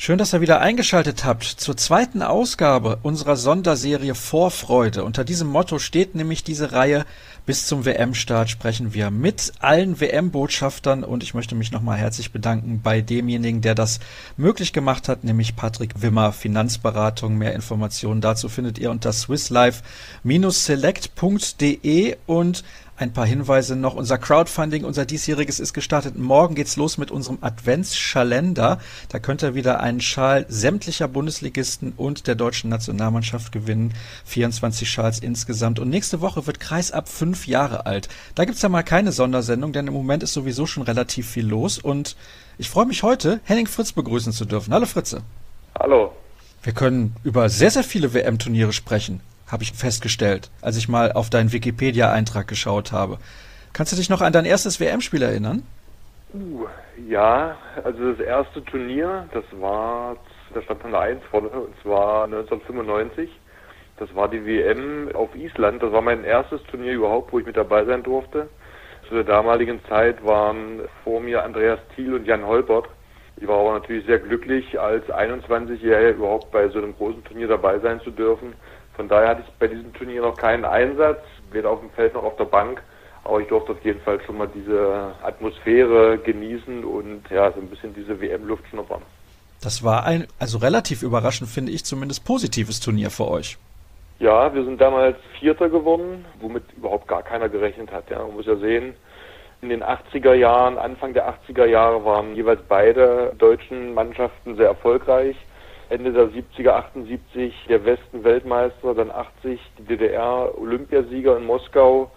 Schön, dass ihr wieder eingeschaltet habt zur zweiten Ausgabe unserer Sonderserie Vorfreude. Unter diesem Motto steht nämlich diese Reihe. Bis zum WM-Start sprechen wir mit allen WM-Botschaftern und ich möchte mich nochmal herzlich bedanken bei demjenigen, der das möglich gemacht hat, nämlich Patrick Wimmer, Finanzberatung. Mehr Informationen dazu findet ihr unter swisslife-select.de und ein paar Hinweise noch. Unser Crowdfunding, unser diesjähriges ist gestartet. Morgen geht's los mit unserem Adventsschalender. Da könnt ihr wieder einen Schal sämtlicher Bundesligisten und der deutschen Nationalmannschaft gewinnen. 24 Schals insgesamt. Und nächste Woche wird Kreis ab 5 Jahre alt. Da gibt's ja mal keine Sondersendung, denn im Moment ist sowieso schon relativ viel los. Und ich freue mich heute, Henning Fritz begrüßen zu dürfen. Hallo Fritze. Hallo. Wir können über sehr, sehr viele WM-Turniere sprechen, habe ich festgestellt, als ich mal auf deinen Wikipedia-Eintrag geschaut habe. Kannst du dich noch an dein erstes WM-Spiel erinnern? Ja, also das erste Turnier, da stand eine 1 vorne, und zwar 1995. Das war die WM auf Island. Das war mein erstes Turnier überhaupt, wo ich mit dabei sein durfte. Zu der damaligen Zeit waren vor mir Andreas Thiel und Jan Holpert. Ich war aber natürlich sehr glücklich, als 21-Jähriger überhaupt bei so einem großen Turnier dabei sein zu dürfen. Von daher hatte ich bei diesem Turnier noch keinen Einsatz, weder auf dem Feld noch auf der Bank. Aber ich durfte auf jeden Fall schon mal diese Atmosphäre genießen und ja, so ein bisschen diese WM-Luft schnuppern. Das war ein, also relativ überraschend, finde ich, zumindest positives Turnier für euch. Ja, wir sind damals Vierter geworden, womit überhaupt gar keiner gerechnet hat. Ja, man muss ja sehen, in den 80er Jahren, Anfang der 80er Jahre waren jeweils beide deutschen Mannschaften sehr erfolgreich. Ende der 70er, 78 der Westen Weltmeister, dann 80 die DDR Olympiasieger in Moskau,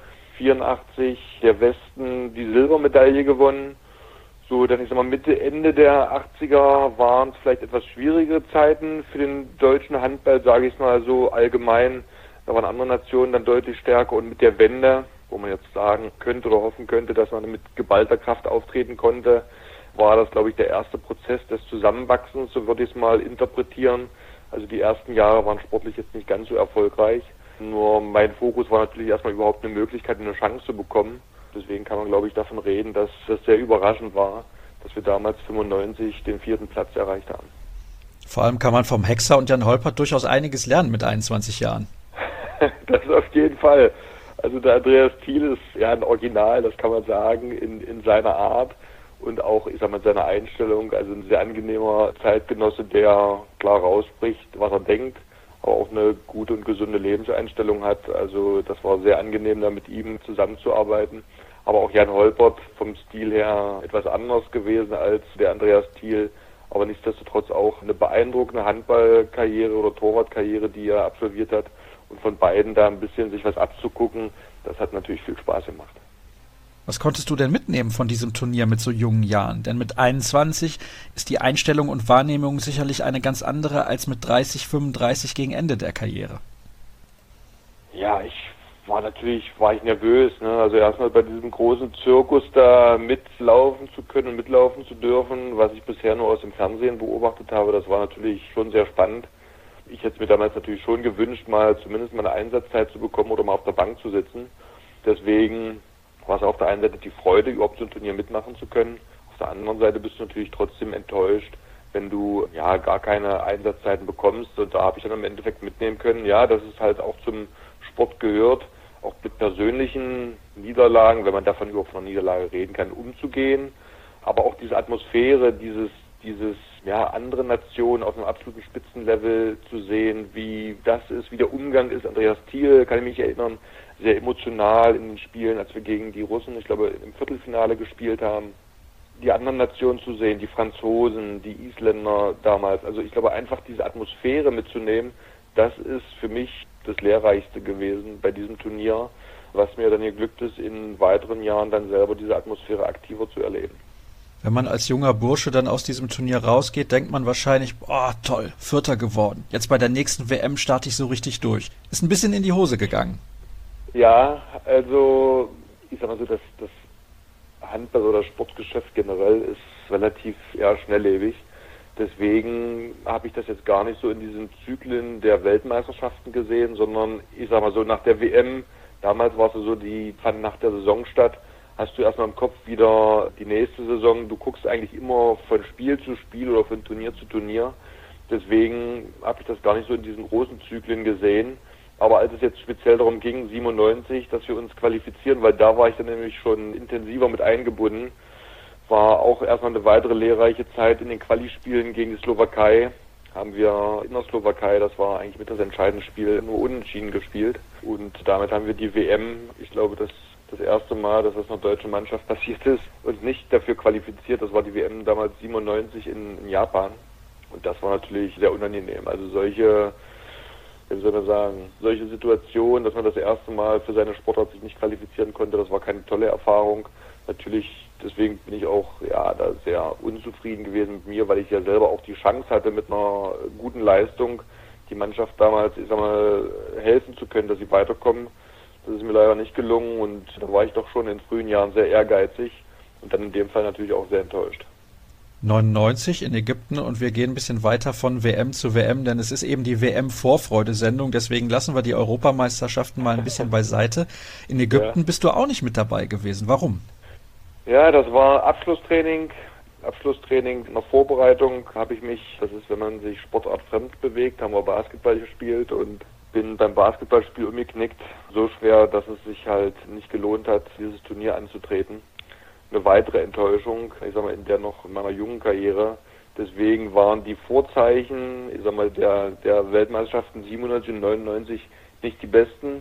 84 der Westen die Silbermedaille gewonnen. So, dann ich sag mal Mitte, Ende der 80er waren es vielleicht etwas schwierige Zeiten für den deutschen Handball, sage ich mal so allgemein. Da waren andere Nationen dann deutlich stärker und mit der Wende, wo man jetzt sagen könnte oder hoffen könnte, dass man mit geballter Kraft auftreten konnte, war das, glaube ich, der erste Prozess des Zusammenwachsens, so würde ich es mal interpretieren. Also die ersten Jahre waren sportlich jetzt nicht ganz so erfolgreich. Nur mein Fokus war natürlich erstmal überhaupt eine Möglichkeit, eine Chance zu bekommen. Deswegen kann man, glaube ich, davon reden, dass das sehr überraschend war, dass wir damals 95 den 4. Platz erreicht haben. Vor allem kann man vom Hexer und Jan Holpert durchaus einiges lernen mit 21 Jahren. Das auf jeden Fall. Also der Andreas Thiel ist ja ein Original, das kann man sagen, in seiner Art. Und auch, ich sag mal, seine Einstellung, also ein sehr angenehmer Zeitgenosse, der klar rausspricht, was er denkt, aber auch eine gute und gesunde Lebenseinstellung hat. Also das war sehr angenehm, da mit ihm zusammenzuarbeiten. Aber auch Jan Holpert vom Stil her etwas anders gewesen als der Andreas Thiel. Aber nichtsdestotrotz auch eine beeindruckende Handballkarriere oder Torwartkarriere, die er absolviert hat. Und von beiden da ein bisschen sich was abzugucken, das hat natürlich viel Spaß gemacht. Was konntest du denn mitnehmen von diesem Turnier mit so jungen Jahren? Denn mit 21 ist die Einstellung und Wahrnehmung sicherlich eine ganz andere als mit 30, 35 gegen Ende der Karriere. Ja, war ich nervös, ne? Also erstmal bei diesem großen Zirkus da mitlaufen zu können und mitlaufen zu dürfen, was ich bisher nur aus dem Fernsehen beobachtet habe, das war natürlich schon sehr spannend. Ich hätte es mir damals natürlich schon gewünscht, zumindest mal eine Einsatzzeit zu bekommen oder mal auf der Bank zu sitzen. Deswegen war es auf der einen Seite die Freude, überhaupt so ein Turnier mitmachen zu können. Auf der anderen Seite bist du natürlich trotzdem enttäuscht, wenn du ja gar keine Einsatzzeiten bekommst. Und da habe ich dann im Endeffekt mitnehmen können, ja, dass es halt auch zum Sport gehört, auch mit persönlichen Niederlagen, wenn man davon überhaupt von einer Niederlage reden kann, umzugehen. Aber auch diese Atmosphäre, dieses andere Nationen auf einem absoluten Spitzenlevel zu sehen, wie das ist, wie der Umgang ist. Andreas Thiel, kann ich mich erinnern, sehr emotional in den Spielen, als wir gegen die Russen, ich glaube, im Viertelfinale gespielt haben. Die anderen Nationen zu sehen, die Franzosen, die Isländer damals. Also ich glaube, einfach diese Atmosphäre mitzunehmen, das ist für mich das Lehrreichste gewesen bei diesem Turnier, was mir dann geglückt ist, in weiteren Jahren dann selber diese Atmosphäre aktiver zu erleben. Wenn man als junger Bursche dann aus diesem Turnier rausgeht, denkt man wahrscheinlich, oh toll, Vierter geworden. Jetzt bei der nächsten WM starte ich so richtig durch. Ist ein bisschen in die Hose gegangen. Ja, also ich sag mal so, das Handball- oder Sportgeschäft generell ist relativ schnelllebig. Deswegen habe ich das jetzt gar nicht so in diesen Zyklen der Weltmeisterschaften gesehen, sondern ich sag mal so, nach der WM, damals war es so, die fand nach der Saison statt, hast du erstmal im Kopf wieder die nächste Saison. Du guckst eigentlich immer von Spiel zu Spiel oder von Turnier zu Turnier. Deswegen habe ich das gar nicht so in diesen großen Zyklen gesehen. Aber als es jetzt speziell darum ging, 97, dass wir uns qualifizieren, weil da war ich dann nämlich schon intensiver mit eingebunden, war auch erstmal eine weitere lehrreiche Zeit in den Quali-Spielen gegen die Slowakei. Haben wir in der Slowakei, das war eigentlich mit das entscheidende Spiel, nur unentschieden gespielt. Und damit haben wir die WM, ich glaube, das erste Mal, dass das einer deutschen Mannschaft passiert ist und nicht dafür qualifiziert. Das war die WM damals 97 in Japan. Und das war natürlich sehr unangenehm. Also solche, wie soll man sagen, solche Situationen, dass man das erste Mal für seine Sportart sich nicht qualifizieren konnte, das war keine tolle Erfahrung. Natürlich, deswegen bin ich auch da sehr unzufrieden gewesen mit mir, weil ich ja selber auch die Chance hatte, mit einer guten Leistung die Mannschaft damals, helfen zu können, dass sie weiterkommen. Das ist mir leider nicht gelungen und da war ich doch schon in frühen Jahren sehr ehrgeizig und dann in dem Fall natürlich auch sehr enttäuscht. 99 in Ägypten und wir gehen ein bisschen weiter von WM zu WM, denn es ist eben die WM-Vorfreude-Sendung, deswegen lassen wir die Europameisterschaften mal ein bisschen beiseite. In Ägypten bist du auch nicht mit dabei gewesen. Warum? Ja, das war Abschlusstraining in der Vorbereitung habe ich mich, das ist, wenn man sich sportartfremd bewegt, haben wir Basketball gespielt und bin beim Basketballspiel umgeknickt, so schwer, dass es sich halt nicht gelohnt hat, dieses Turnier anzutreten. Eine weitere Enttäuschung, in meiner jungen Karriere. Deswegen waren die Vorzeichen, der Weltmeisterschaften 97 und 99 nicht die besten,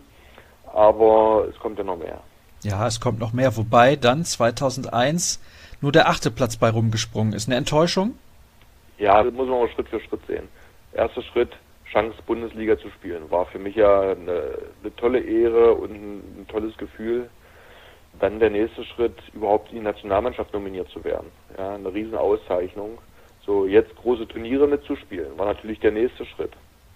aber es kommt ja noch mehr. Ja, es kommt noch mehr, wobei dann 2001 nur der 8. Platz bei rumgesprungen ist. Eine Enttäuschung? Ja, das muss man auch Schritt für Schritt sehen. Erster Schritt, Chance, Bundesliga zu spielen, war für mich ja eine tolle Ehre und ein tolles Gefühl. Dann der nächste Schritt, überhaupt in die Nationalmannschaft nominiert zu werden. Ja, eine riesen Auszeichnung. So, jetzt große Turniere mitzuspielen, war natürlich der nächste Schritt.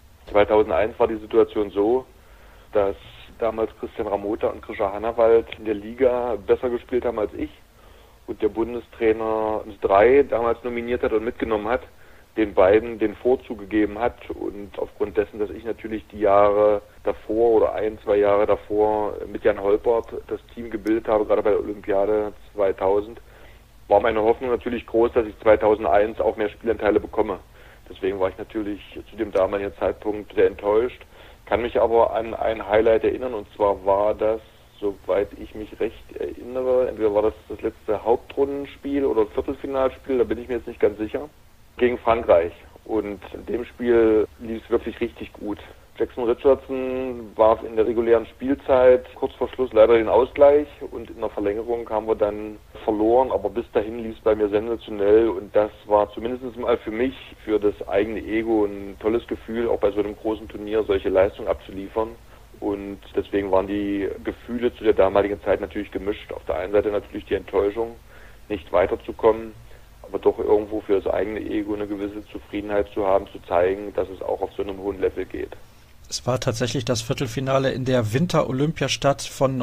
2001 war die Situation so, dass damals Christian Ramota und Krischer Hannawald in der Liga besser gespielt haben als ich und der Bundestrainer uns 3 damals nominiert hat und mitgenommen hat, den beiden den Vorzug gegeben hat und aufgrund dessen, dass ich natürlich die Jahre davor oder 1-2 Jahre davor mit Jan Holpert das Team gebildet habe, gerade bei der Olympiade 2000, war meine Hoffnung natürlich groß, dass ich 2001 auch mehr Spielanteile bekomme. Deswegen war ich natürlich zu dem damaligen Zeitpunkt sehr enttäuscht, kann mich aber an ein Highlight erinnern und zwar war das, soweit ich mich recht erinnere, entweder war das das letzte Hauptrundenspiel oder Viertelfinalspiel, da bin ich mir jetzt nicht ganz sicher, gegen Frankreich. Und in dem Spiel lief es wirklich richtig gut. Jackson Richardson warf in der regulären Spielzeit kurz vor Schluss leider den Ausgleich und in der Verlängerung haben wir dann verloren, aber bis dahin lief es bei mir sensationell und das war zumindest mal für mich, für das eigene Ego ein tolles Gefühl, auch bei so einem großen Turnier solche Leistungen abzuliefern. Und deswegen waren die Gefühle zu der damaligen Zeit natürlich gemischt. Auf der einen Seite natürlich die Enttäuschung, nicht weiterzukommen, aber doch irgendwo für das eigene Ego eine gewisse Zufriedenheit zu haben, zu zeigen, dass es auch auf so einem hohen Level geht. Es war tatsächlich das Viertelfinale in der Winter-Olympiastadt von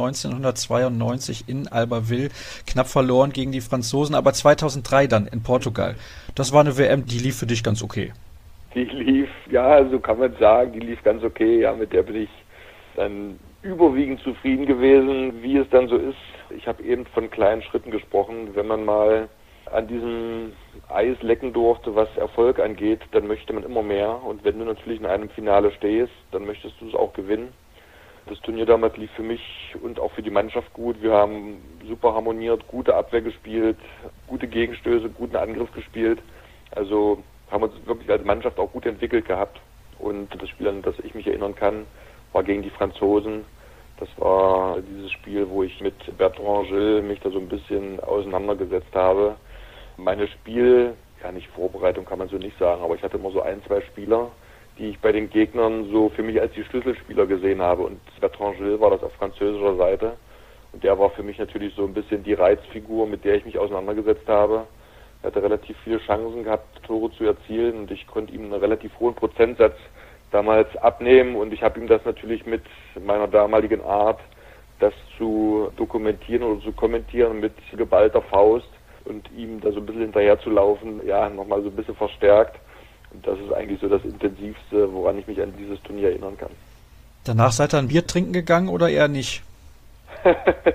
1992 in Albertville. Knapp verloren gegen die Franzosen, aber 2003 dann in Portugal. Das war eine WM, die lief für dich ganz okay. Die lief, ja, so kann man sagen, die lief ganz okay. Ja, mit der bin ich dann überwiegend zufrieden gewesen, wie es dann so ist. Ich habe eben von kleinen Schritten gesprochen. Wenn man mal an diesem Eis lecken durfte, was Erfolg angeht, dann möchte man immer mehr. Und wenn du natürlich in einem Finale stehst, dann möchtest du es auch gewinnen. Das Turnier damals lief für mich und auch für die Mannschaft gut. Wir haben super harmoniert, gute Abwehr gespielt, gute Gegenstöße, guten Angriff gespielt. Also haben uns wirklich als Mannschaft auch gut entwickelt gehabt. Und das Spiel, an das ich mich erinnern kann, war gegen die Franzosen. Das war dieses Spiel, wo ich mit Bertrand Gilles mich da so ein bisschen auseinandergesetzt habe. Meine nicht Vorbereitung kann man so nicht sagen, aber ich hatte immer so 1-2 Spieler, die ich bei den Gegnern so für mich als die Schlüsselspieler gesehen habe. Und Bertrand Gilles war das auf französischer Seite. Und der war für mich natürlich so ein bisschen die Reizfigur, mit der ich mich auseinandergesetzt habe. Er hatte relativ viele Chancen gehabt, Tore zu erzielen und ich konnte ihm einen relativ hohen Prozentsatz damals abnehmen und ich habe ihm das natürlich mit meiner damaligen Art, das zu dokumentieren oder zu kommentieren mit geballter Faust und ihm da so ein bisschen hinterher zu laufen, ja, nochmal so ein bisschen verstärkt. Und das ist eigentlich so das Intensivste, woran ich mich an dieses Turnier erinnern kann. Danach seid ihr ein Bier trinken gegangen oder eher nicht?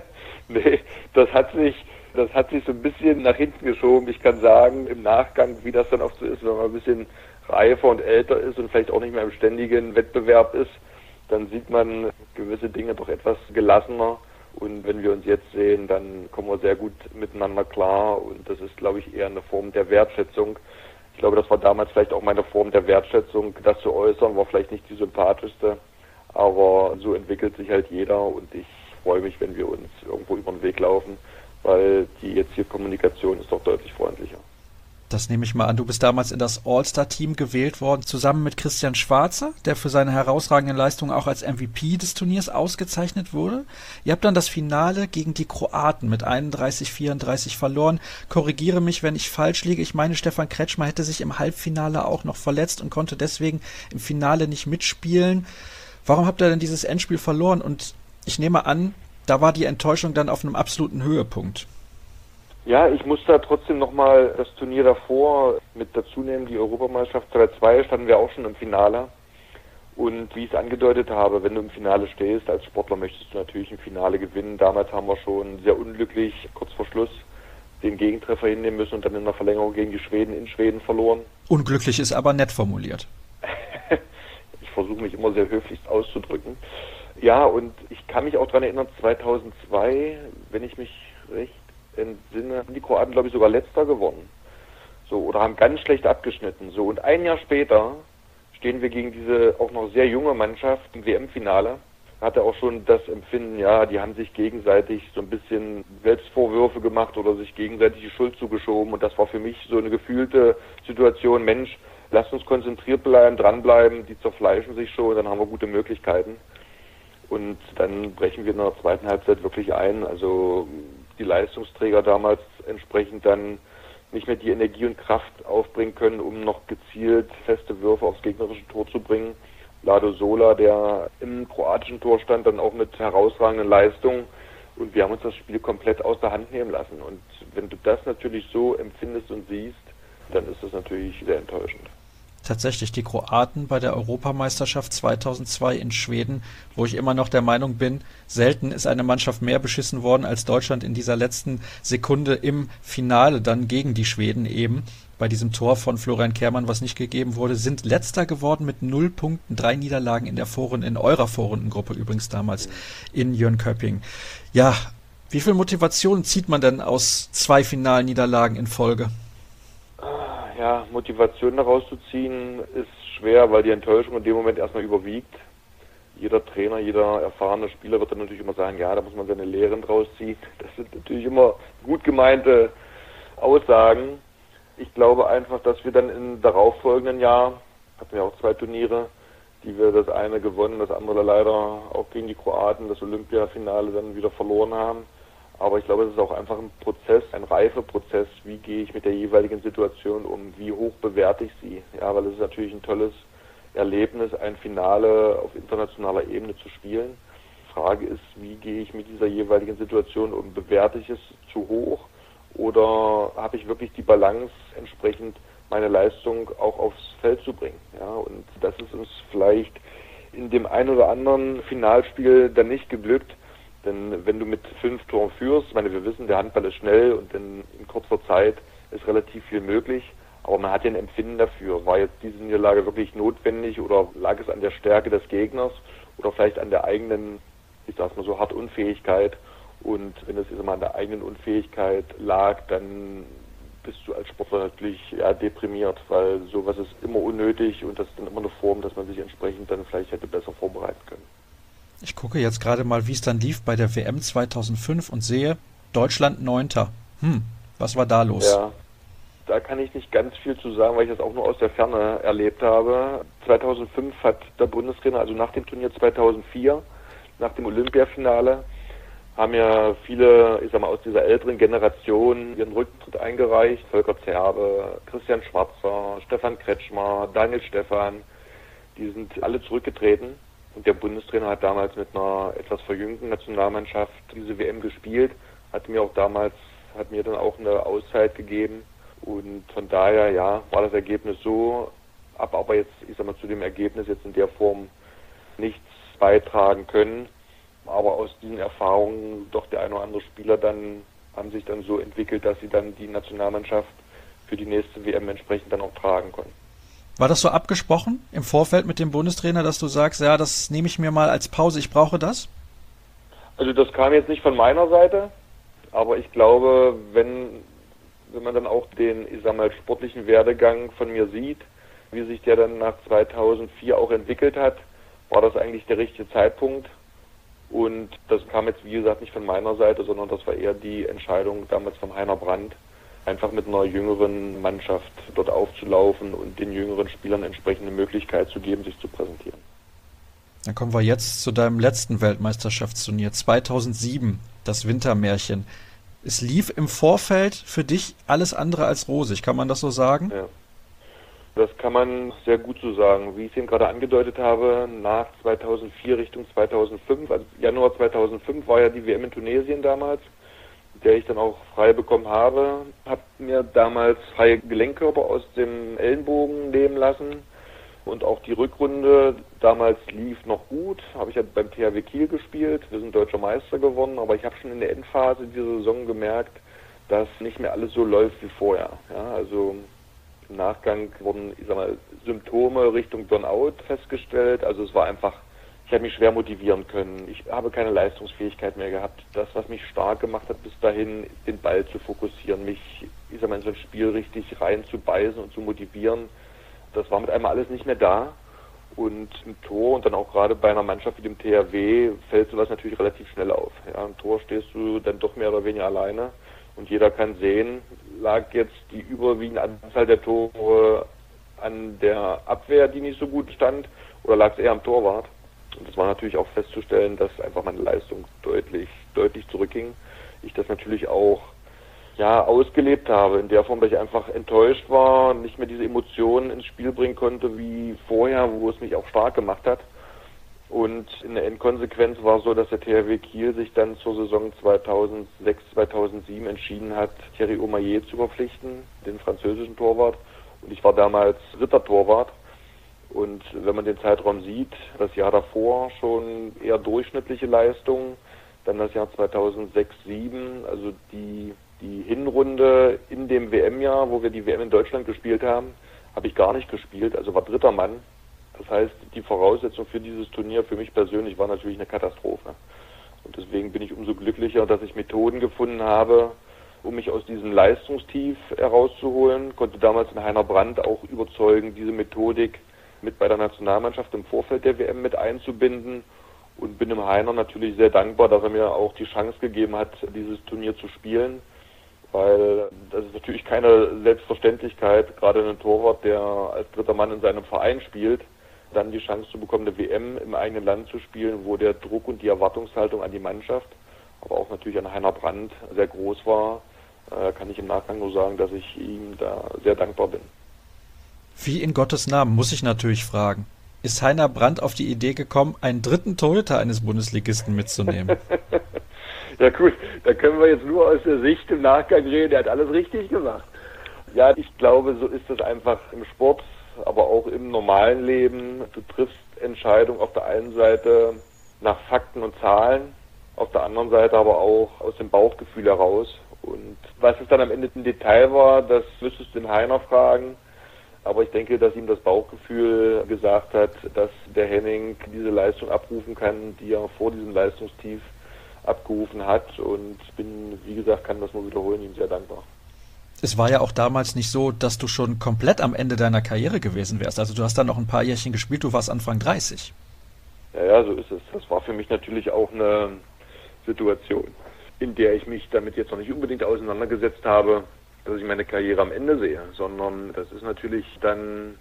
Nee, das hat sich so ein bisschen nach hinten geschoben. Ich kann sagen, im Nachgang, wie das dann oft so ist, wenn man ein bisschen reifer und älter ist und vielleicht auch nicht mehr im ständigen Wettbewerb ist, dann sieht man gewisse Dinge doch etwas gelassener. Und wenn wir uns jetzt sehen, dann kommen wir sehr gut miteinander klar. Und das ist, glaube ich, eher eine Form der Wertschätzung. Ich glaube, das war damals vielleicht auch meine Form der Wertschätzung. Das zu äußern war vielleicht nicht die sympathischste. Aber so entwickelt sich halt jeder. Und ich freue mich, wenn wir uns irgendwo über den Weg laufen, weil die jetzige Kommunikation ist doch deutlich freundlicher. Das nehme ich mal an. Du bist damals in das All-Star-Team gewählt worden, zusammen mit Christian Schwarzer, der für seine herausragenden Leistungen auch als MVP des Turniers ausgezeichnet wurde. Ihr habt dann das Finale gegen die Kroaten mit 31:34 verloren. Korrigiere mich, wenn ich falsch liege. Ich meine, Stefan Kretschmer hätte sich im Halbfinale auch noch verletzt und konnte deswegen im Finale nicht mitspielen. Warum habt ihr denn dieses Endspiel verloren? Und ich nehme an, da war die Enttäuschung dann auf einem absoluten Höhepunkt. Ja, ich muss da trotzdem nochmal das Turnier davor mit dazu nehmen. Die Europameisterschaft 2002 standen wir auch schon im Finale. Und wie ich es angedeutet habe, wenn du im Finale stehst, als Sportler möchtest du natürlich im Finale gewinnen. Damals haben wir schon sehr unglücklich kurz vor Schluss den Gegentreffer hinnehmen müssen und dann in der Verlängerung gegen die Schweden in Schweden verloren. Unglücklich ist aber nett formuliert. Ich versuche mich immer sehr höflich auszudrücken. Ja, und ich kann mich auch daran erinnern, 2002, wenn ich mich recht entsinne, haben die Kroaten, glaube ich, sogar Letzter gewonnen. So, oder haben ganz schlecht abgeschnitten. So, und ein Jahr später stehen wir gegen diese auch noch sehr junge Mannschaft im WM-Finale. Hatte auch schon das Empfinden, ja, die haben sich gegenseitig so ein bisschen Selbstvorwürfe gemacht oder sich gegenseitig die Schuld zugeschoben. Und das war für mich so eine gefühlte Situation, Mensch, lasst uns konzentriert bleiben, dranbleiben, die zerfleischen sich schon, dann haben wir gute Möglichkeiten. Und dann brechen wir in der zweiten Halbzeit wirklich ein. Also die Leistungsträger damals entsprechend dann nicht mehr die Energie und Kraft aufbringen können, um noch gezielt feste Würfe aufs gegnerische Tor zu bringen. Lado Sola, der im kroatischen Tor stand, dann auch mit herausragenden Leistungen. Und wir haben uns das Spiel komplett aus der Hand nehmen lassen. Und wenn du das natürlich so empfindest und siehst, dann ist das natürlich sehr enttäuschend. Tatsächlich die Kroaten bei der Europameisterschaft 2002 in Schweden, wo ich immer noch der Meinung bin, selten ist eine Mannschaft mehr beschissen worden als Deutschland in dieser letzten Sekunde im Finale dann gegen die Schweden eben. Bei diesem Tor von Florian Kehrmann, was nicht gegeben wurde, sind Letzter geworden mit 0 Punkten, 3 Niederlagen in eurer Vorrundengruppe übrigens damals in Jönköping. Ja, wie viel Motivation zieht man denn aus 2 Finalniederlagen in Folge? Ja, Motivation daraus zu ziehen ist schwer, weil die Enttäuschung in dem Moment erstmal überwiegt. Jeder Trainer, jeder erfahrene Spieler wird dann natürlich immer sagen, ja, da muss man seine Lehren draus ziehen. Das sind natürlich immer gut gemeinte Aussagen. Ich glaube einfach, dass wir dann im darauffolgenden Jahr, hatten wir auch 2 Turniere, die wir das eine gewonnen, das andere leider auch gegen die Kroaten, das Olympiafinale dann wieder verloren haben. Aber ich glaube, es ist auch einfach ein Prozess, ein Reifeprozess. Wie gehe ich mit der jeweiligen Situation um? Wie hoch bewerte ich sie? Ja, weil es ist natürlich ein tolles Erlebnis, ein Finale auf internationaler Ebene zu spielen. Die Frage ist, wie gehe ich mit dieser jeweiligen Situation um? Bewerte ich es zu hoch? Oder habe ich wirklich die Balance, entsprechend meine Leistung auch aufs Feld zu bringen? Ja, und das ist uns vielleicht in dem einen oder anderen Finalspiel dann nicht geglückt. Denn wenn du mit 5 Toren führst, ich meine, wir wissen, der Handball ist schnell und in kurzer Zeit ist relativ viel möglich, aber man hat ja ein Empfinden dafür. War jetzt diese Niederlage wirklich notwendig oder lag es an der Stärke des Gegners oder vielleicht an der eigenen, ich sag's mal so, hart Unfähigkeit? Und wenn es an der eigenen Unfähigkeit lag, dann bist du als Sportler natürlich deprimiert, weil sowas ist immer unnötig und das ist dann immer eine Form, dass man sich entsprechend dann vielleicht hätte besser vorbereiten können. Ich gucke jetzt gerade mal, wie es dann lief bei der WM 2005 und sehe, Deutschland 9. Was war da los? Ja, da kann ich nicht ganz viel zu sagen, weil ich das auch nur aus der Ferne erlebt habe. 2005 hat der Bundestrainer, also nach dem Turnier 2004, nach dem Olympiafinale, haben ja viele, ich sag mal, aus dieser älteren Generation ihren Rücktritt eingereicht. Volker Zerbe, Christian Schwarzer, Stefan Kretschmer, Daniel Stephan, die sind alle zurückgetreten. Und der Bundestrainer hat damals mit einer etwas verjüngten Nationalmannschaft diese WM gespielt, hat mir dann auch eine Auszeit gegeben. Und von daher, ja, war das Ergebnis so, aber jetzt, ich sag mal, zu dem Ergebnis jetzt in der Form nichts beitragen können. aber aus diesen Erfahrungen doch der eine oder andere Spieler haben sich dann so entwickelt, dass sie dann die Nationalmannschaft für die nächste WM entsprechend dann auch tragen konnten. War das so abgesprochen im Vorfeld mit dem Bundestrainer, dass du sagst, ja, das nehme ich mir mal als Pause, ich brauche das? Also das kam jetzt nicht von meiner Seite, aber ich glaube, wenn man dann auch den, ich sag mal, sportlichen Werdegang von mir sieht, wie sich der dann nach 2004 auch entwickelt hat, war das eigentlich der richtige Zeitpunkt. Und das kam jetzt, wie gesagt, nicht von meiner Seite, sondern das war eher die Entscheidung damals von Heiner Brandt, einfach mit einer jüngeren Mannschaft dort aufzulaufen und den jüngeren Spielern entsprechende Möglichkeit zu geben, sich zu präsentieren. Dann kommen wir jetzt zu deinem letzten Weltmeisterschaftsturnier, 2007, das Wintermärchen. Es lief im Vorfeld für dich alles andere als rosig, kann man das so sagen? Ja. Das kann man sehr gut so sagen. Wie ich es eben gerade angedeutet habe, nach 2004 Richtung 2005, also Januar 2005 war ja die WM in Tunesien damals, der ich dann auch frei bekommen habe. Habe mir damals freie Gelenkkörper aus dem Ellenbogen nehmen lassen und auch die Rückrunde damals lief noch gut. Habe ich ja beim THW Kiel gespielt, wir sind deutscher Meister geworden, aber ich habe schon in der Endphase dieser Saison gemerkt, dass nicht mehr alles so läuft wie vorher. Ja, also im Nachgang wurden, ich sag mal, Symptome Richtung Burnout festgestellt. Also es war einfach, ich habe mich schwer motivieren können. Ich habe keine Leistungsfähigkeit mehr gehabt. Das, was mich stark gemacht hat, bis dahin, den Ball zu fokussieren, mich, ich sag mal, in so ein Spiel richtig reinzubeißen und zu motivieren, das war mit einmal alles nicht mehr da. Und im Tor und dann auch gerade bei einer Mannschaft wie dem THW fällt sowas natürlich relativ schnell auf. Ja, im Tor stehst du dann doch mehr oder weniger alleine. Und jeder kann sehen, lag jetzt die überwiegende Anzahl der Tore an der Abwehr, die nicht so gut stand, oder lag es eher am Torwart? Und es war natürlich auch festzustellen, dass einfach meine Leistung deutlich zurückging. Ich das natürlich auch ausgelebt habe, in der Form, dass ich einfach enttäuscht war, nicht mehr diese Emotionen ins Spiel bringen konnte wie vorher, wo es mich auch stark gemacht hat. Und in der Endkonsequenz war es so, dass der THW Kiel sich dann zur Saison 2006, 2007 entschieden hat, Thierry Omeyer zu verpflichten, den französischen Torwart. Und ich war damals dritter Torwart. Und wenn man den Zeitraum sieht, das Jahr davor schon eher durchschnittliche Leistungen, dann das Jahr 2006, 2007, also die Hinrunde in dem WM-Jahr, wo wir die WM in Deutschland gespielt haben, habe ich gar nicht gespielt, also war dritter Mann. Das heißt, die Voraussetzung für dieses Turnier für mich persönlich war natürlich eine Katastrophe. Und deswegen bin ich umso glücklicher, dass ich Methoden gefunden habe, um mich aus diesem Leistungstief herauszuholen. Konnte damals in Heiner Brandt auch überzeugen, diese Methodik mit bei der Nationalmannschaft im Vorfeld der WM mit einzubinden. Und bin dem Heiner natürlich sehr dankbar, dass er mir auch die Chance gegeben hat, dieses Turnier zu spielen. Weil das ist natürlich keine Selbstverständlichkeit, gerade ein Torwart, der als dritter Mann in seinem Verein spielt, dann die Chance zu bekommen, eine WM im eigenen Land zu spielen, wo der Druck und die Erwartungshaltung an die Mannschaft, aber auch natürlich an Heiner Brandt sehr groß war, kann ich im Nachgang nur sagen, dass ich ihm da sehr dankbar bin. Wie in Gottes Namen, muss ich natürlich fragen. Ist Heiner Brandt auf die Idee gekommen, einen dritten Torhüter eines Bundesligisten mitzunehmen? Ja gut, da können wir jetzt nur aus der Sicht im Nachgang reden, er hat alles richtig gemacht. Ja, ich glaube, so ist es einfach im Sport, aber auch im normalen Leben. Du triffst Entscheidungen auf der einen Seite nach Fakten und Zahlen, auf der anderen Seite aber auch aus dem Bauchgefühl heraus. Und was es dann am Ende im Detail war, das müsstest du den Heiner fragen. Aber ich denke, dass ihm das Bauchgefühl gesagt hat, dass der Henning diese Leistung abrufen kann, die er vor diesem Leistungstief abgerufen hat. Und bin, wie gesagt, kann das nur wiederholen, ihm sehr dankbar. Es war ja auch damals nicht so, dass du schon komplett am Ende deiner Karriere gewesen wärst. Also du hast dann noch ein paar Jährchen gespielt, du warst Anfang 30. Ja, so ist es. Das war für mich natürlich auch eine Situation, in der ich mich damit jetzt noch nicht unbedingt auseinandergesetzt habe, dass ich meine Karriere am Ende sehe, sondern das ist natürlich dann,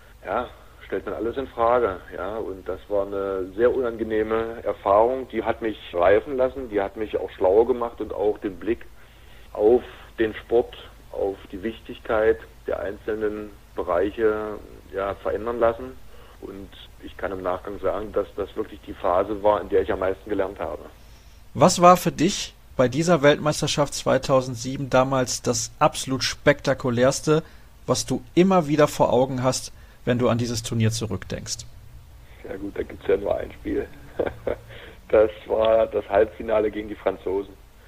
stellt man alles in Frage. Ja, und das war eine sehr unangenehme Erfahrung, die hat mich reifen lassen, die hat mich auch schlauer gemacht und auch den Blick auf den Sport, auf die Wichtigkeit der einzelnen Bereiche verändern lassen. Und ich kann im Nachgang sagen, dass das wirklich die Phase war, in der ich am meisten gelernt habe. Was war für dich bei dieser Weltmeisterschaft 2007 damals das absolut spektakulärste, was du immer wieder vor Augen hast, wenn du an dieses Turnier zurückdenkst? Ja gut, da gibt es ja nur ein Spiel. Das war das Halbfinale gegen die Franzosen.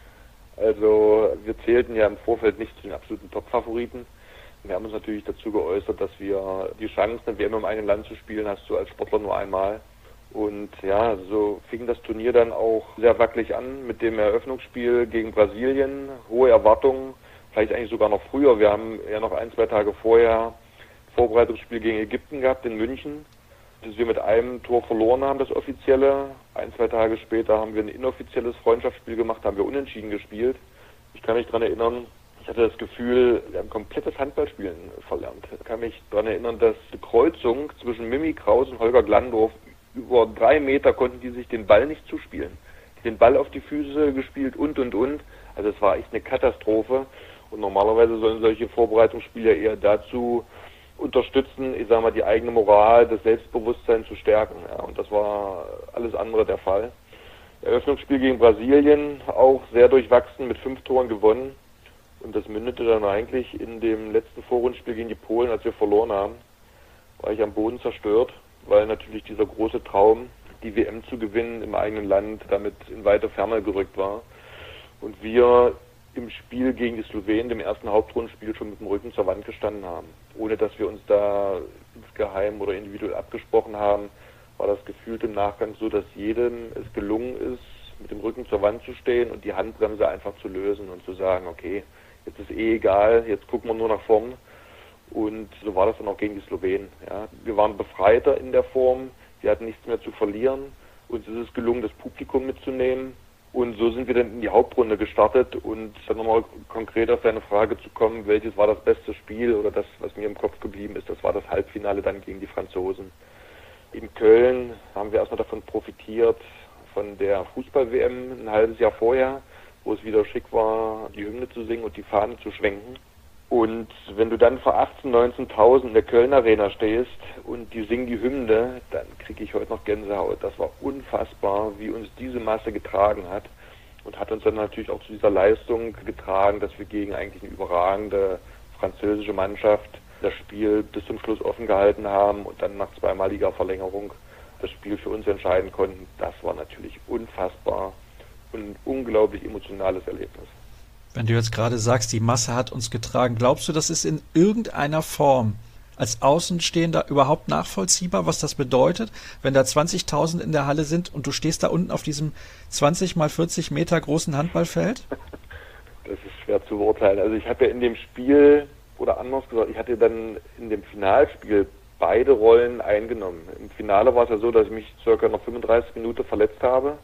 Also wir zählten ja im Vorfeld nicht zu den absoluten Top-Favoriten. Wir haben uns natürlich dazu geäußert, dass wir die Chance, eine WM im eigenen Land zu spielen, hast du als Sportler nur einmal. Und ja, so fing das Turnier dann auch sehr wackelig an mit dem Eröffnungsspiel gegen Brasilien. Hohe Erwartungen, vielleicht eigentlich sogar noch früher. Wir haben ja noch 1-2 Tage vorher Vorbereitungsspiel gegen Ägypten gehabt in München, das wir mit einem Tor verloren haben, das offizielle. 1-2 Tage später haben wir ein inoffizielles Freundschaftsspiel gemacht, haben wir unentschieden gespielt. Ich kann mich daran erinnern, ich hatte das Gefühl, wir haben komplettes Handballspielen verlernt. Ich kann mich daran erinnern, dass die Kreuzung zwischen Mimi Kraus und Holger Glandorf, über 3 Meter konnten die sich den Ball nicht zuspielen. Den Ball auf die Füße gespielt und. Also es war echt eine Katastrophe. Und normalerweise sollen solche Vorbereitungsspiele eher dazu unterstützen, ich sag mal, die eigene Moral, das Selbstbewusstsein zu stärken. Ja, und das war alles andere der Fall. Eröffnungsspiel gegen Brasilien auch sehr durchwachsen, mit 5 Toren gewonnen. Und das mündete dann eigentlich in dem letzten Vorrundenspiel gegen die Polen, als wir verloren haben, war ich am Boden zerstört, weil natürlich dieser große Traum, die WM zu gewinnen im eigenen Land, damit in weite Ferne gerückt war. Und wir im Spiel gegen die Slowenen, dem ersten Hauptrundenspiel, schon mit dem Rücken zur Wand gestanden haben. Ohne dass wir uns da insgeheim oder individuell abgesprochen haben, war das gefühlt im Nachgang so, dass jedem es gelungen ist, mit dem Rücken zur Wand zu stehen und die Handbremse einfach zu lösen und zu sagen, okay, jetzt ist egal, jetzt gucken wir nur nach vorn. Und so war das dann auch gegen die Slowenen. Ja. Wir waren befreiter in der Form, wir hatten nichts mehr zu verlieren. Uns ist es gelungen, das Publikum mitzunehmen. Und so sind wir dann in die Hauptrunde gestartet. Und dann nochmal konkret auf deine Frage zu kommen, welches war das beste Spiel oder das, was mir im Kopf geblieben ist, das war das Halbfinale dann gegen die Franzosen. In Köln haben wir erstmal davon profitiert, von der Fußball-WM ein halbes Jahr vorher, wo es wieder schick war, die Hymne zu singen und die Fahne zu schwenken. Und wenn du dann vor 18.000, 19.000 in der Köln Arena stehst und die singen die Hymne, dann kriege ich heute noch Gänsehaut. Das war unfassbar, wie uns diese Masse getragen hat und hat uns dann natürlich auch zu dieser Leistung getragen, dass wir gegen eigentlich eine überragende französische Mannschaft das Spiel bis zum Schluss offen gehalten haben und dann nach zweimaliger Verlängerung das Spiel für uns entscheiden konnten. Das war natürlich unfassbar und ein unglaublich emotionales Erlebnis. Wenn du jetzt gerade sagst, die Masse hat uns getragen, glaubst du, das ist in irgendeiner Form als Außenstehender überhaupt nachvollziehbar, was das bedeutet, wenn da 20.000 in der Halle sind und du stehst da unten auf diesem 20 mal 40 Meter großen Handballfeld? Das ist schwer zu beurteilen. Also ich habe ja in dem Spiel, oder anders gesagt, ich hatte dann in dem Finalspiel beide Rollen eingenommen. Im Finale war es ja so, dass ich mich circa noch 35 Minuten verletzt habe.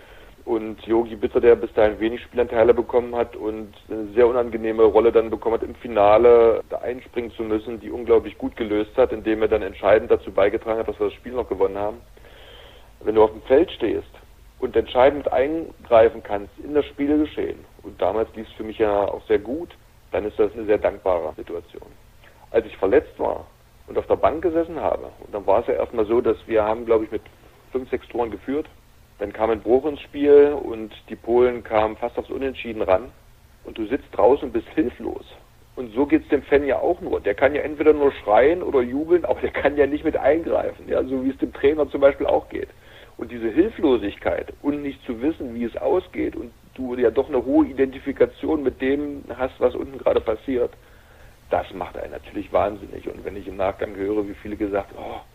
Und Yogi Bitter, der bis dahin wenig Spielanteile bekommen hat und eine sehr unangenehme Rolle dann bekommen hat, im Finale da einspringen zu müssen, die unglaublich gut gelöst hat, indem er dann entscheidend dazu beigetragen hat, dass wir das Spiel noch gewonnen haben. Wenn du auf dem Feld stehst und entscheidend eingreifen kannst in das Spielgeschehen, und damals lief es für mich ja auch sehr gut, dann ist das eine sehr dankbare Situation. Als ich verletzt war und auf der Bank gesessen habe, und dann war es ja erstmal so, dass wir haben, glaube ich, mit 5, 6 Toren geführt. Dann kam ein Bruch ins Spiel und die Polen kamen fast aufs Unentschieden ran. Und du sitzt draußen und bist hilflos. Und so geht's dem Fan ja auch nur. Der kann ja entweder nur schreien oder jubeln, aber der kann ja nicht mit eingreifen. Ja, so wie es dem Trainer zum Beispiel auch geht. Und diese Hilflosigkeit und nicht zu wissen, wie es ausgeht und du ja doch eine hohe Identifikation mit dem hast, was unten gerade passiert, das macht einen natürlich wahnsinnig. Und wenn ich im Nachgang höre, wie viele gesagt,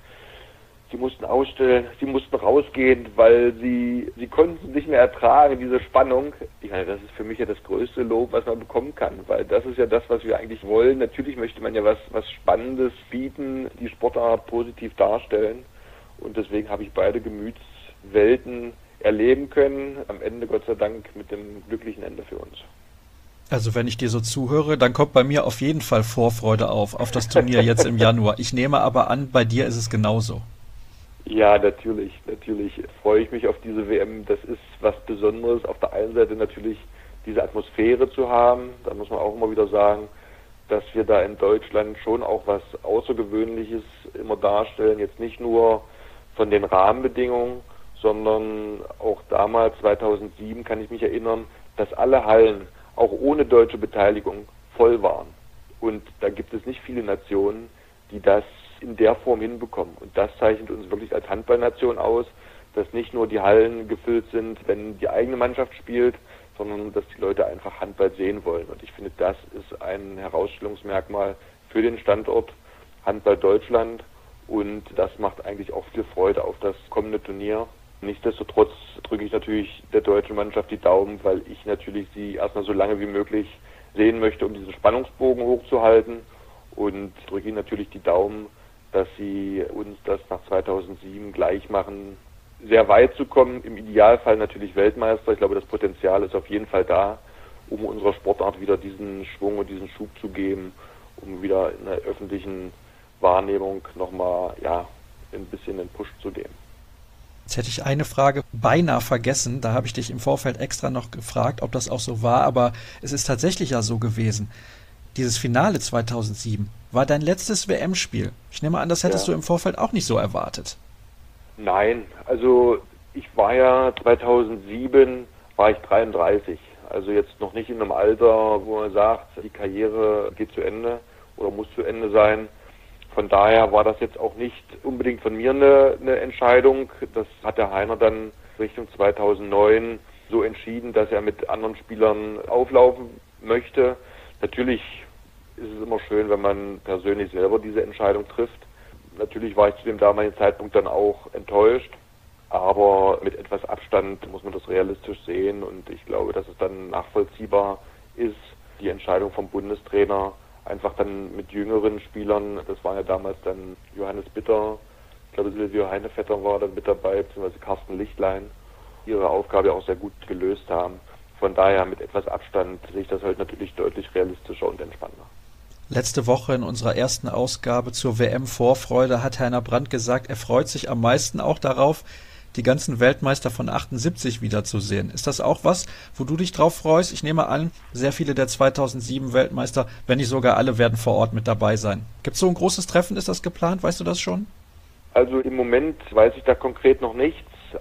sie mussten ausstellen, sie mussten rausgehen, weil sie konnten es nicht mehr ertragen, diese Spannung. Ich meine, das ist für mich ja das größte Lob, was man bekommen kann, weil das ist ja das, was wir eigentlich wollen. Natürlich möchte man ja was Spannendes bieten, die Sportart positiv darstellen. Und deswegen habe ich beide Gemütswelten erleben können. Am Ende, Gott sei Dank, mit dem glücklichen Ende für uns. Also wenn ich dir so zuhöre, dann kommt bei mir auf jeden Fall Vorfreude auf das Turnier jetzt im Januar. Ich nehme aber an, bei dir ist es genauso. Ja, natürlich freue ich mich auf diese WM. Das ist was Besonderes. Auf der einen Seite natürlich diese Atmosphäre zu haben. Da muss man auch immer wieder sagen, dass wir da in Deutschland schon auch was Außergewöhnliches immer darstellen. Jetzt nicht nur von den Rahmenbedingungen, sondern auch damals, 2007, kann ich mich erinnern, dass alle Hallen, auch ohne deutsche Beteiligung, voll waren. Und da gibt es nicht viele Nationen, die das in der Form hinbekommen. Und das zeichnet uns wirklich als Handballnation aus, dass nicht nur die Hallen gefüllt sind, wenn die eigene Mannschaft spielt, sondern dass die Leute einfach Handball sehen wollen. Und ich finde, das ist ein Herausstellungsmerkmal für den Standort Handball Deutschland. Und das macht eigentlich auch viel Freude auf das kommende Turnier. Nichtsdestotrotz drücke ich natürlich der deutschen Mannschaft die Daumen, weil ich natürlich sie erstmal so lange wie möglich sehen möchte, um diesen Spannungsbogen hochzuhalten. Und drücke ihnen natürlich die Daumen, dass sie uns das nach 2007 gleich machen, sehr weit zu kommen. Im Idealfall natürlich Weltmeister. Ich glaube, das Potenzial ist auf jeden Fall da, um unserer Sportart wieder diesen Schwung und diesen Schub zu geben, um wieder in der öffentlichen Wahrnehmung nochmal ein bisschen den Push zu geben. Jetzt hätte ich eine Frage beinahe vergessen. Da habe ich dich im Vorfeld extra noch gefragt, ob das auch so war. Aber es ist tatsächlich ja so gewesen. Dieses Finale 2007 war dein letztes WM-Spiel. Ich nehme an, das hättest du im Vorfeld auch nicht so erwartet. Nein, also ich war ja 2007, war ich 33. Also jetzt noch nicht in einem Alter, wo man sagt, die Karriere geht zu Ende oder muss zu Ende sein. Von daher war das jetzt auch nicht unbedingt von mir eine Entscheidung. Das hat der Heiner dann Richtung 2009 so entschieden, dass er mit anderen Spielern auflaufen möchte. Natürlich ist es immer schön, wenn man persönlich selber diese Entscheidung trifft. Natürlich war ich zu dem damaligen Zeitpunkt dann auch enttäuscht, aber mit etwas Abstand muss man das realistisch sehen und ich glaube, dass es dann nachvollziehbar ist, die Entscheidung vom Bundestrainer einfach dann mit jüngeren Spielern, das war ja damals dann Johannes Bitter, ich glaube Silvio Heinevetter war dann mit dabei, beziehungsweise Carsten Lichtlein, ihre Aufgabe auch sehr gut gelöst haben. Von daher mit etwas Abstand sehe ich das heute natürlich deutlich realistischer und entspannter. Letzte Woche in unserer ersten Ausgabe zur WM-Vorfreude hat Heiner Brandt gesagt, er freut sich am meisten auch darauf, die ganzen Weltmeister von 78 wiederzusehen. Ist das auch was, wo du dich drauf freust? Ich nehme an, sehr viele der 2007 Weltmeister, wenn nicht sogar alle, werden vor Ort mit dabei sein. Gibt es so ein großes Treffen? Ist das geplant? Weißt du das schon? Also im Moment weiß ich da konkret noch nichts,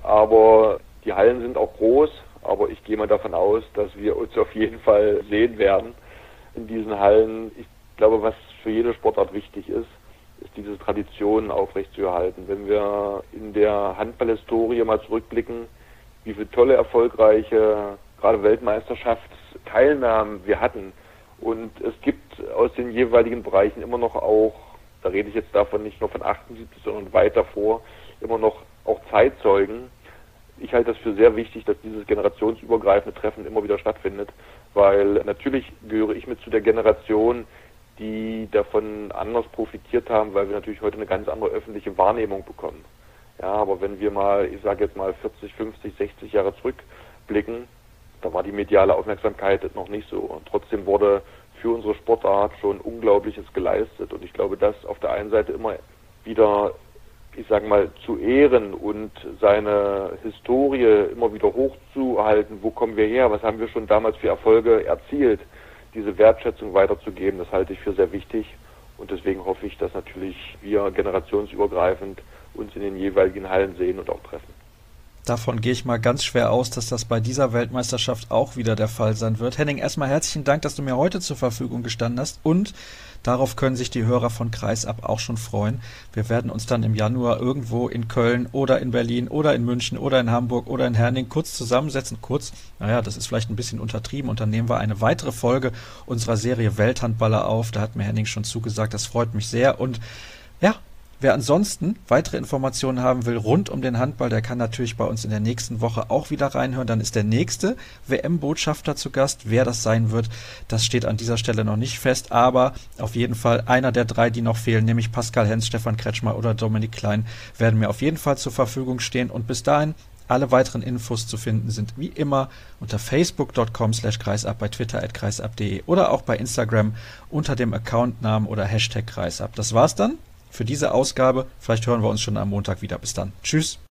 aber die Hallen sind auch groß. Aber ich gehe mal davon aus, dass wir uns auf jeden Fall sehen werden in diesen Hallen. Ich glaube, was für jede Sportart wichtig ist, ist diese Tradition aufrechtzuerhalten. Wenn wir in der Handballhistorie mal zurückblicken, wie viele tolle, erfolgreiche, gerade Weltmeisterschaftsteilnahmen wir hatten. Und es gibt aus den jeweiligen Bereichen immer noch auch, da rede ich jetzt davon nicht nur von 78, sondern weit davor, immer noch auch Zeitzeugen. Ich halte das für sehr wichtig, dass dieses generationsübergreifende Treffen immer wieder stattfindet, weil natürlich gehöre ich mit zu der Generation, die davon anders profitiert haben, weil wir natürlich heute eine ganz andere öffentliche Wahrnehmung bekommen. Ja, aber wenn wir mal, ich sage jetzt mal 40, 50, 60 Jahre zurückblicken, da war die mediale Aufmerksamkeit noch nicht so. Und trotzdem wurde für unsere Sportart schon Unglaubliches geleistet. Und ich glaube, das auf der einen Seite immer wieder, ich sage mal, zu ehren und seine Historie immer wieder hochzuhalten. Wo kommen wir her? Was haben wir schon damals für Erfolge erzielt? Diese Wertschätzung weiterzugeben, das halte ich für sehr wichtig. Und deswegen hoffe ich, dass natürlich wir generationsübergreifend uns in den jeweiligen Hallen sehen und auch treffen. Davon gehe ich mal ganz schwer aus, dass das bei dieser Weltmeisterschaft auch wieder der Fall sein wird. Henning, erstmal herzlichen Dank, dass du mir heute zur Verfügung gestanden hast und darauf können sich die Hörer von Kreisab auch schon freuen. Wir werden uns dann im Januar irgendwo in Köln oder in Berlin oder in München oder in Hamburg oder in Herning kurz zusammensetzen. Kurz, naja, das ist vielleicht ein bisschen untertrieben und dann nehmen wir eine weitere Folge unserer Serie Welthandballer auf. Da hat mir Henning schon zugesagt, das freut mich sehr und ja, wer ansonsten weitere Informationen haben will rund um den Handball, der kann natürlich bei uns in der nächsten Woche auch wieder reinhören. Dann ist der nächste WM-Botschafter zu Gast. Wer das sein wird, das steht an dieser Stelle noch nicht fest. Aber auf jeden Fall einer der drei, die noch fehlen, nämlich Pascal Hens, Stefan Kretschmer oder Dominik Klein, werden mir auf jeden Fall zur Verfügung stehen. Und bis dahin, alle weiteren Infos zu finden sind wie immer unter facebook.com/kreisab, bei Twitter @kreisab.de oder auch bei Instagram unter dem Accountnamen oder Hashtag Kreisab. Das war's dann für diese Ausgabe. Vielleicht hören wir uns schon am Montag wieder. Bis dann. Tschüss.